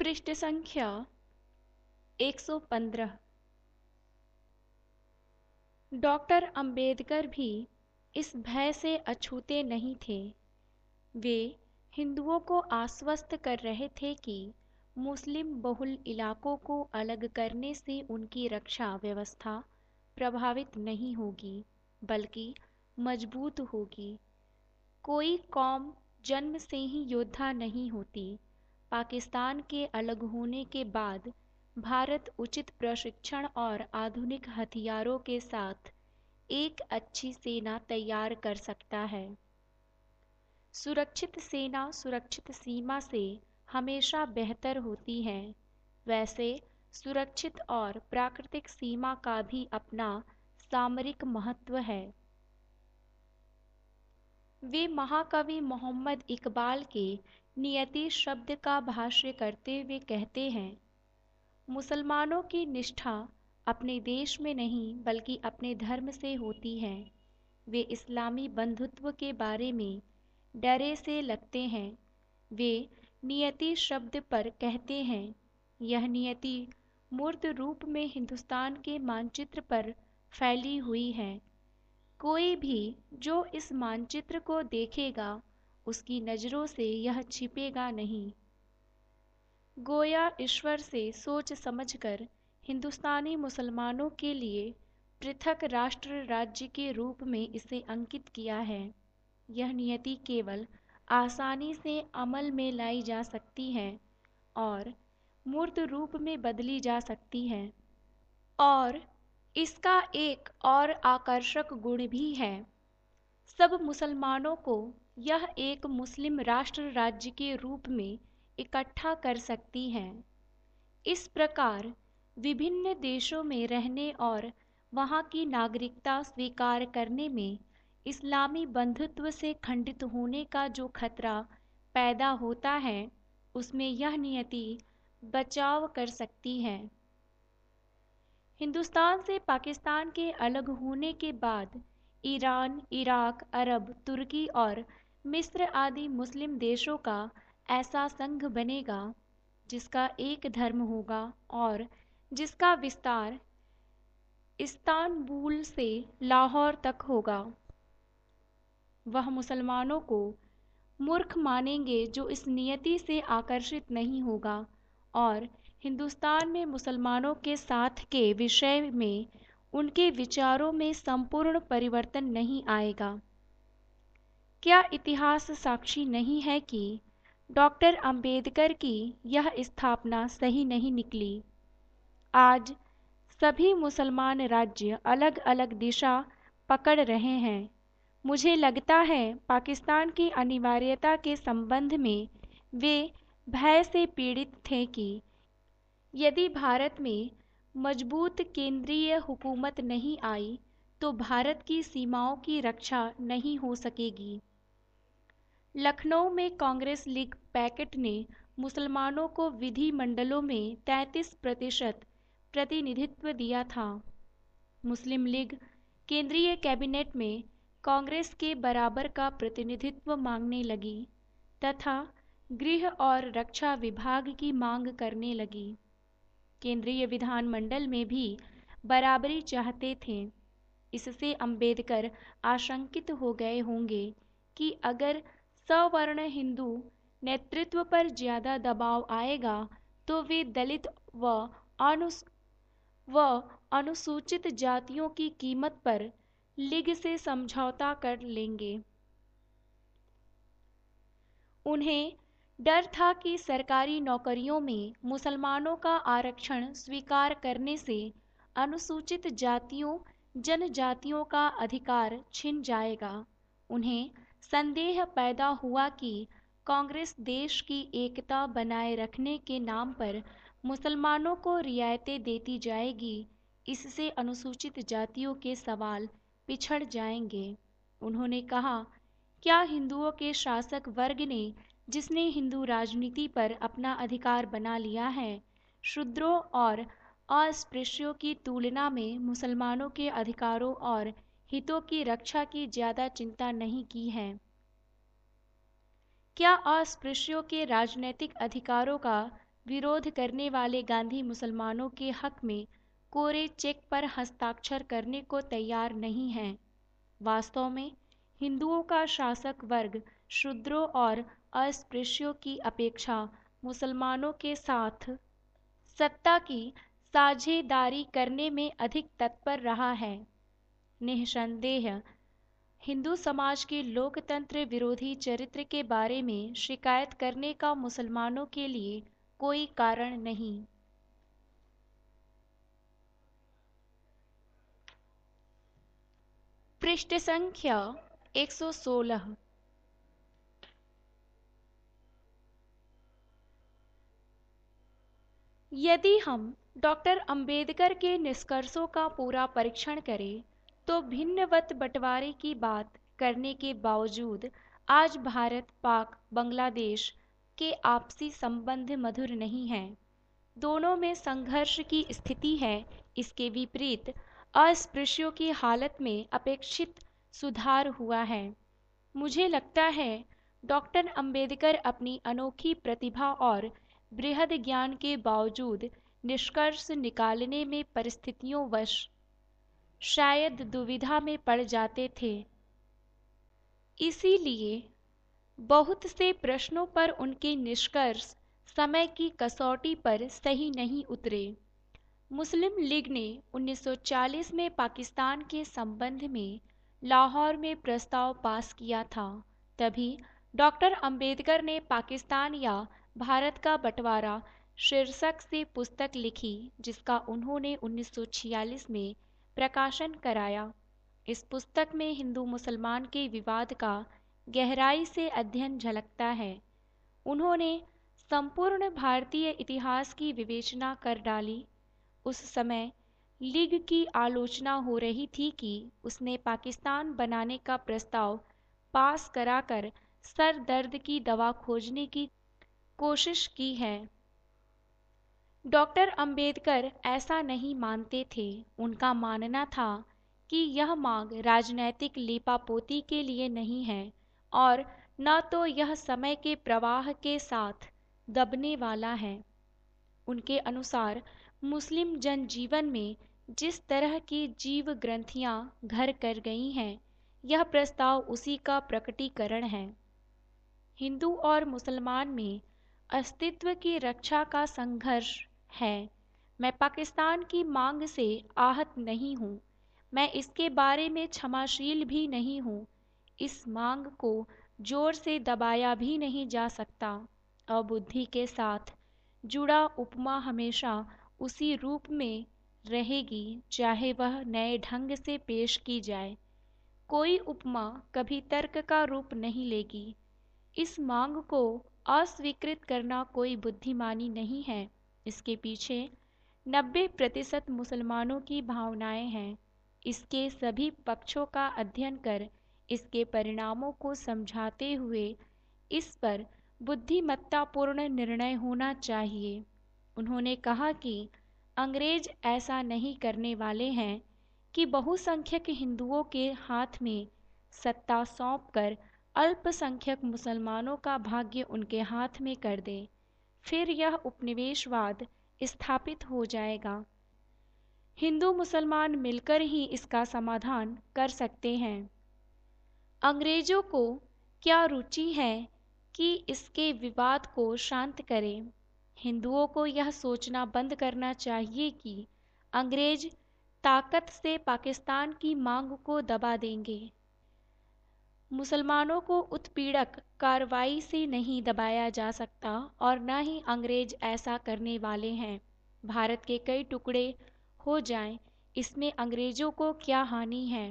पृष्ठ संख्या 115। डॉक्टर अंबेडकर भी इस भय से अछूते नहीं थे। वे हिंदुओं को आश्वस्त कर रहे थे कि मुस्लिम बहुल इलाकों को अलग करने से उनकी रक्षा व्यवस्था प्रभावित नहीं होगी, बल्कि मजबूत होगी। कोई कौम जन्म से ही योद्धा नहीं होती। पाकिस्तान के अलग होने के बाद भारत उचित प्रशिक्षण और आधुनिक हथियारों के साथ एक अच्छी सेना तैयार कर सकता है। सुरक्षित सेना सुरक्षित सीमा से हमेशा बेहतर होती है। वैसे सुरक्षित और प्राकृतिक सीमा का भी अपना सामरिक महत्व है। वे महाकवि मोहम्मद इकबाल के नियति शब्द का भाष्य करते हुए कहते हैं, मुसलमानों की निष्ठा अपने देश में नहीं बल्कि अपने धर्म से होती है। वे इस्लामी बंधुत्व के बारे में डरे से लगते हैं। वे नियति शब्द पर कहते हैं, यह नियति मूर्त रूप में हिंदुस्तान के मानचित्र पर फैली हुई है। कोई भी जो इस मानचित्र को देखेगा उसकी नज़रों से यह छिपेगा नहीं। गोया ईश्वर से सोच समझकर हिंदुस्तानी मुसलमानों के लिए पृथक राष्ट्र राज्य के रूप में इसे अंकित किया है। यह नियति केवल आसानी से अमल में लाई जा सकती है और मूर्त रूप में बदली जा सकती है। और इसका एक और आकर्षक गुण भी है, सब मुसलमानों को यह एक मुस्लिम राष्ट्र राज्य के रूप में इकट्ठा कर सकती है। इस प्रकार विभिन्न देशों में रहने और वहाँ की नागरिकता स्वीकार करने में इस्लामी बंधुत्व से खंडित होने का जो खतरा पैदा होता है, उसमें यह नियति बचाव कर सकती है। हिंदुस्तान से पाकिस्तान के अलग होने के बाद ईरान, इराक, अरब, तुर्की और मिस्र आदि मुस्लिम देशों का ऐसा संघ बनेगा जिसका एक धर्म होगा और जिसका विस्तार इस्तांबुल से लाहौर तक होगा। वह मुसलमानों को मूर्ख मानेंगे जो इस नियति से आकर्षित नहीं होगा और हिंदुस्तान में मुसलमानों के साथ के विषय में उनके विचारों में संपूर्ण परिवर्तन नहीं आएगा। क्या इतिहास साक्षी नहीं है कि डॉक्टर अंबेडकर की यह स्थापना सही नहीं निकली? आज सभी मुसलमान राज्य अलग अलग दिशा पकड़ रहे हैं। मुझे लगता है पाकिस्तान की अनिवार्यता के संबंध में वे भय से पीड़ित थे कि यदि भारत में मजबूत केंद्रीय हुकूमत नहीं आई तो भारत की सीमाओं की रक्षा नहीं हो सकेगी। लखनऊ में कांग्रेस लीग पैकेट ने मुसलमानों को विधिमंडलों में 33% प्रतिनिधित्व दिया था। मुस्लिम लीग केंद्रीय कैबिनेट में कांग्रेस के बराबर का प्रतिनिधित्व मांगने लगी तथा गृह और रक्षा विभाग की मांग करने लगी। केंद्रीय विधानमंडल में भी बराबरी चाहते थे। इससे अंबेडकर आशंकित हो गए होंगे कि अगर सवर्ण हिंदू नेतृत्व पर ज़्यादा दबाव आएगा तो वे दलित व अनुसूचित जातियों की कीमत पर लीग से समझौता कर लेंगे। उन्हें डर था कि सरकारी नौकरियों में मुसलमानों का आरक्षण स्वीकार करने से अनुसूचित जातियों जनजातियों का अधिकार छिन जाएगा। उन्हें संदेह पैदा हुआ कि कांग्रेस देश की एकता बनाए रखने के नाम पर मुसलमानों को रियायतें देती जाएगी। इससे अनुसूचित जातियों के सवाल पिछड़ जाएंगे। उन्होंने कहा, क्या हिंदुओं के शासक वर्ग ने, जिसने हिंदू राजनीति पर अपना अधिकार बना लिया है, शूद्रों और अस्पृश्यों की तुलना में मुसलमानों के अधिकारों और हितों की रक्षा की ज़्यादा चिंता नहीं की है? क्या अस्पृश्यों के राजनीतिक अधिकारों का विरोध करने वाले गांधी मुसलमानों के हक में कोरे चेक पर हस्ताक्षर करने को तैयार नहीं हैं। वास्तव में हिंदुओं का शासक वर्ग शूद्रों और अस्पृश्यों की अपेक्षा मुसलमानों के साथ सत्ता की साझेदारी करने में अधिक तत्पर रहा है। निःसंदेह हिंदू समाज के लोकतंत्र विरोधी चरित्र के बारे में शिकायत करने का मुसलमानों के लिए कोई कारण नहीं। पृष्ठ संख्या 116। यदि हम डॉक्टर अंबेडकर के निष्कर्षों का पूरा परीक्षण करें तो भिन्नवत बंटवारे की बात करने के बावजूद आज भारत पाक बांग्लादेश के आपसी संबंध मधुर नहीं हैं। दोनों में संघर्ष की स्थिति है। इसके विपरीत अस्पृश्यों की हालत में अपेक्षित सुधार हुआ है। मुझे लगता है डॉक्टर अंबेडकर अपनी अनोखी प्रतिभा और बृहद ज्ञान के बावजूद निष्कर्ष निकालने में परिस्थितियों वश शायद दुविधा में पड़ जाते थे। इसीलिए बहुत से प्रश्नों पर उनके निष्कर्ष समय की कसौटी पर सही नहीं उतरे। मुस्लिम लीग ने 1940 में पाकिस्तान के संबंध में लाहौर में प्रस्ताव पास किया था। तभी डॉक्टर अंबेडकर ने पाकिस्तान या भारत का बंटवारा शीर्षक से पुस्तक लिखी, जिसका उन्होंने 1946 में प्रकाशन कराया। इस पुस्तक में हिंदू मुसलमान के विवाद का गहराई से अध्ययन झलकता है। उन्होंने संपूर्ण भारतीय इतिहास की विवेचना कर डाली। उस समय लीग की आलोचना हो रही थी कि उसने पाकिस्तान बनाने का प्रस्ताव पास कराकर सर दर्द की दवा खोजने की कोशिश की है। डॉक्टर अंबेडकर ऐसा नहीं मानते थे। उनका मानना था कि यह मांग राजनैतिक लीपापोती के लिए नहीं है और न तो यह समय के प्रवाह के साथ दबने वाला है। उनके अनुसार मुस्लिम जनजीवन में जिस तरह की जीव ग्रंथियां घर कर गई हैं, यह प्रस्ताव उसी का प्रकटीकरण है। हिंदू और मुसलमान में अस्तित्व की रक्षा का संघर्ष है। मैं पाकिस्तान की मांग से आहत नहीं हूँ। मैं इसके बारे में क्षमाशील भी नहीं हूँ। इस मांग को जोर से दबाया भी नहीं जा सकता। अबुद्धि के साथ जुड़ा उपमा हमेशा उसी रूप में रहेगी, चाहे वह नए ढंग से पेश की जाए। कोई उपमा कभी तर्क का रूप नहीं लेगी। इस मांग को अस्वीकृत करना कोई बुद्धिमानी नहीं है। इसके पीछे 90% मुसलमानों की भावनाएं हैं। इसके सभी पक्षों का अध्ययन कर इसके परिणामों को समझाते हुए इस पर बुद्धिमत्तापूर्ण निर्णय होना चाहिए। उन्होंने कहा कि अंग्रेज ऐसा नहीं करने वाले हैं कि बहुसंख्यक हिंदुओं के हाथ में सत्ता सौंपकर अल्पसंख्यक मुसलमानों का भाग्य उनके हाथ में कर दे। फिर यह उपनिवेशवाद स्थापित हो जाएगा। हिंदू मुसलमान मिलकर ही इसका समाधान कर सकते हैं। अंग्रेजों को क्या रुचि है कि इसके विवाद को शांत करें। हिंदुओं को यह सोचना बंद करना चाहिए कि अंग्रेज ताकत से पाकिस्तान की मांग को दबा देंगे। मुसलमानों को उत्पीड़क कार्रवाई से नहीं दबाया जा सकता और न ही अंग्रेज ऐसा करने वाले हैं। भारत के कई टुकड़े हो जाएं, इसमें अंग्रेजों को क्या हानि है।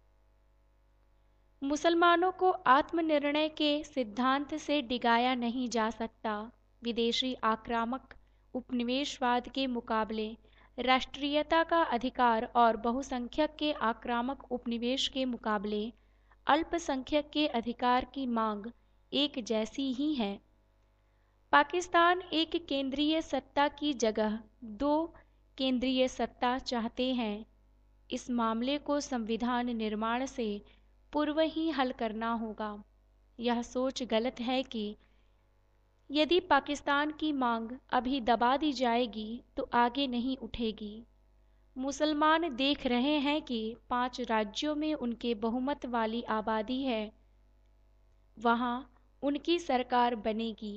मुसलमानों को आत्मनिर्णय के सिद्धांत से डिगाया नहीं जा सकता। विदेशी आक्रामक उपनिवेशवाद के मुकाबले राष्ट्रीयता का अधिकार और बहुसंख्यक के आक्रामक उपनिवेश के मुकाबले अल्पसंख्यक के अधिकार की मांग एक जैसी ही है। पाकिस्तान एक केंद्रीय सत्ता की जगह दो केंद्रीय सत्ता चाहते हैं। इस मामले को संविधान निर्माण से पूर्व ही हल करना होगा। यह सोच गलत है कि यदि पाकिस्तान की मांग अभी दबा दी जाएगी तो आगे नहीं उठेगी। मुसलमान देख रहे हैं कि 5 राज्यों में उनके बहुमत वाली आबादी है, वहां उनकी सरकार बनेगी।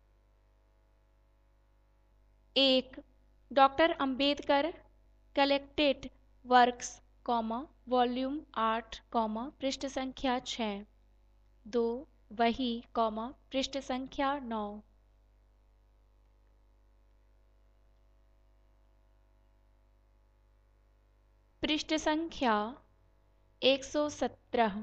1. Doctor Ambedkar collected works, volume 8, पृष्ठ संख्या 6। 2. वही, पृष्ठ संख्या 9। पृष्ठ संख्या 117।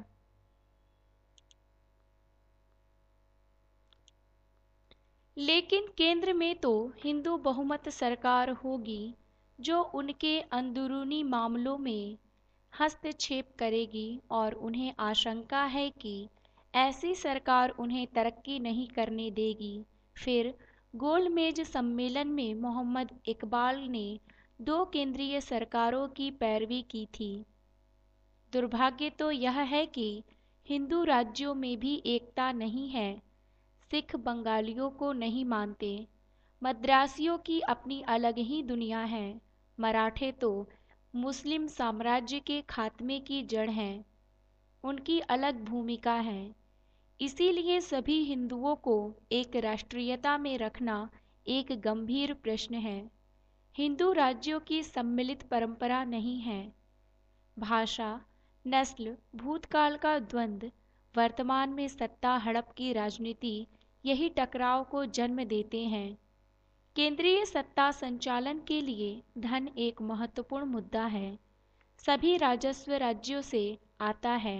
लेकिन केंद्र में तो हिंदू बहुमत सरकार होगी जो उनके अंदरूनी मामलों में हस्तक्षेप करेगी और उन्हें आशंका है कि ऐसी सरकार उन्हें तरक्की नहीं करने देगी। फिर गोलमेज सम्मेलन में मोहम्मद इकबाल ने 2 केंद्रीय सरकारों की पैरवी की थी। दुर्भाग्य तो यह है कि हिंदू राज्यों में भी एकता नहीं है। सिख बंगालियों को नहीं मानते, मद्रासियों की अपनी अलग ही दुनिया है, मराठे तो मुस्लिम साम्राज्य के खात्मे की जड़ हैं, उनकी अलग भूमिका है। इसीलिए सभी हिंदुओं को एक राष्ट्रीयता में रखना एक गंभीर प्रश्न है। हिंदू राज्यों की सम्मिलित परंपरा नहीं है। भाषा, नस्ल, भूतकाल का द्वंद्व, वर्तमान में सत्ता हड़प की राजनीति यही टकराव को जन्म देते हैं। केंद्रीय सत्ता संचालन के लिए धन एक महत्वपूर्ण मुद्दा है। सभी राजस्व राज्यों से आता है।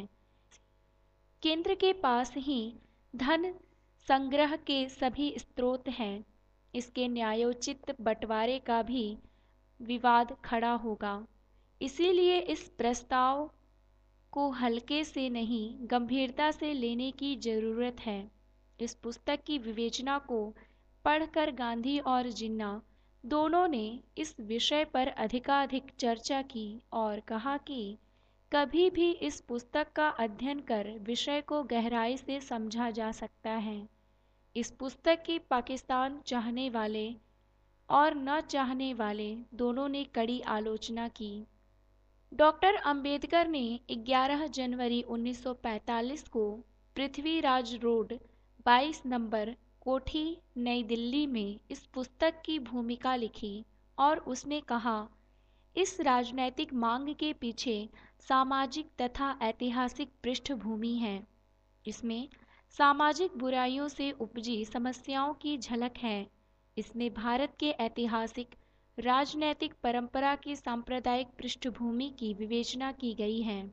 केंद्र के पास ही धन संग्रह के सभी स्रोत हैं। इसके न्यायोचित बंटवारे का भी विवाद खड़ा होगा। इसीलिए इस प्रस्ताव को हल्के से नहीं, गंभीरता से लेने की जरूरत है। इस पुस्तक की विवेचना को पढ़कर गांधी और जिन्ना दोनों ने इस विषय पर अधिकाधिक चर्चा की और कहा कि कभी भी इस पुस्तक का अध्ययन कर विषय को गहराई से समझा जा सकता है। इस पुस्तक की पाकिस्तान चाहने वाले और न चाहने वाले दोनों ने कड़ी आलोचना की। डॉक्टर अंबेडकर ने 11 जनवरी 1945 को पृथ्वीराज रोड 22 नंबर कोठी, नई दिल्ली में इस पुस्तक की भूमिका लिखी और उसमें कहा, इस राजनैतिक मांग के पीछे सामाजिक तथा ऐतिहासिक पृष्ठभूमि है। इसमें सामाजिक बुराइयों से उपजी समस्याओं की झलक है। इसमें भारत के ऐतिहासिक राजनैतिक परंपरा की सांप्रदायिक पृष्ठभूमि की विवेचना की गई है।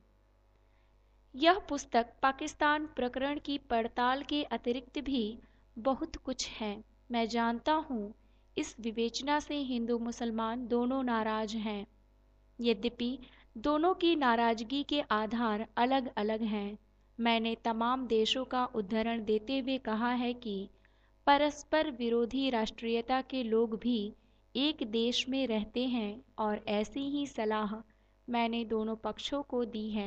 यह पुस्तक पाकिस्तान प्रकरण की पड़ताल के अतिरिक्त भी बहुत कुछ है। मैं जानता हूँ इस विवेचना से हिंदू मुसलमान दोनों नाराज हैं। यद्यपि दोनों की नाराजगी के आधार अलग अलग हैं। मैंने तमाम देशों का उदाहरण देते हुए कहा है कि परस्पर विरोधी राष्ट्रीयता के लोग भी एक देश में रहते हैं और ऐसी ही सलाह मैंने दोनों पक्षों को दी है।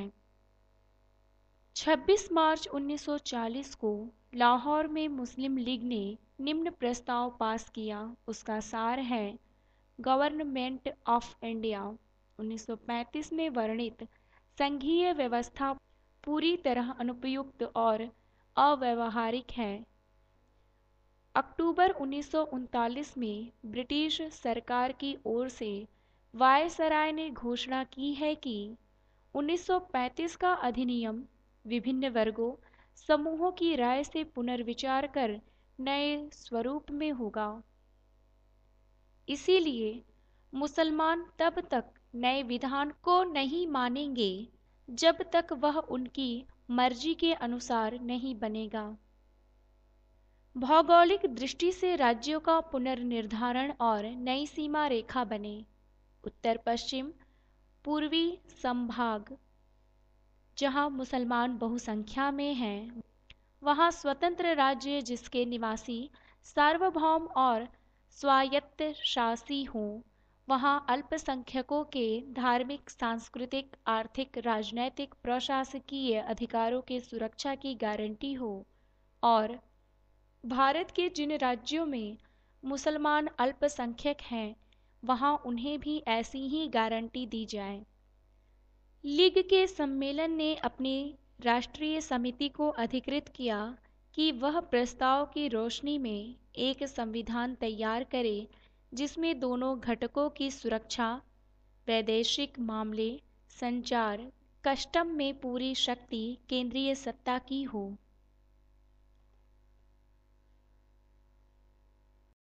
26 मार्च 1940 को लाहौर में मुस्लिम लीग ने निम्न प्रस्ताव पास किया। उसका सार है, गवर्नमेंट ऑफ इंडिया 1935 में वर्णित संघीय व्यवस्था पूरी तरह अनुपयुक्त और अव्यावहारिक है। अक्टूबर 1939 में ब्रिटिश सरकार की ओर से वायसराय ने घोषणा की है कि 1935 का अधिनियम विभिन्न वर्गों, समूहों की राय से पुनर्विचार कर नए स्वरूप में होगा। इसीलिए मुसलमान तब तक नए विधान को नहीं मानेंगे जब तक वह उनकी मर्जी के अनुसार नहीं बनेगा। भौगोलिक दृष्टि से राज्यों का पुनर्निर्धारण और नई सीमा रेखा बने। उत्तर पश्चिम पूर्वी संभाग जहां मुसलमान बहुसंख्या में हैं, वहां स्वतंत्र राज्य जिसके निवासी सार्वभौम और स्वायत्त शासी हों, वहां अल्पसंख्यकों के धार्मिक, सांस्कृतिक, आर्थिक, राजनैतिक, प्रशासकीय अधिकारों के सुरक्षा की गारंटी हो और भारत के जिन राज्यों में मुसलमान अल्पसंख्यक हैं, वहां उन्हें भी ऐसी ही गारंटी दी जाए। लीग के सम्मेलन ने अपनी राष्ट्रीय समिति को अधिकृत किया कि वह प्रस्ताव की रोशनी में एक संविधान तैयार करे जिसमें दोनों घटकों की सुरक्षा, वैदेशिक मामले, संचार, कस्टम में पूरी शक्ति केंद्रीय सत्ता की हो।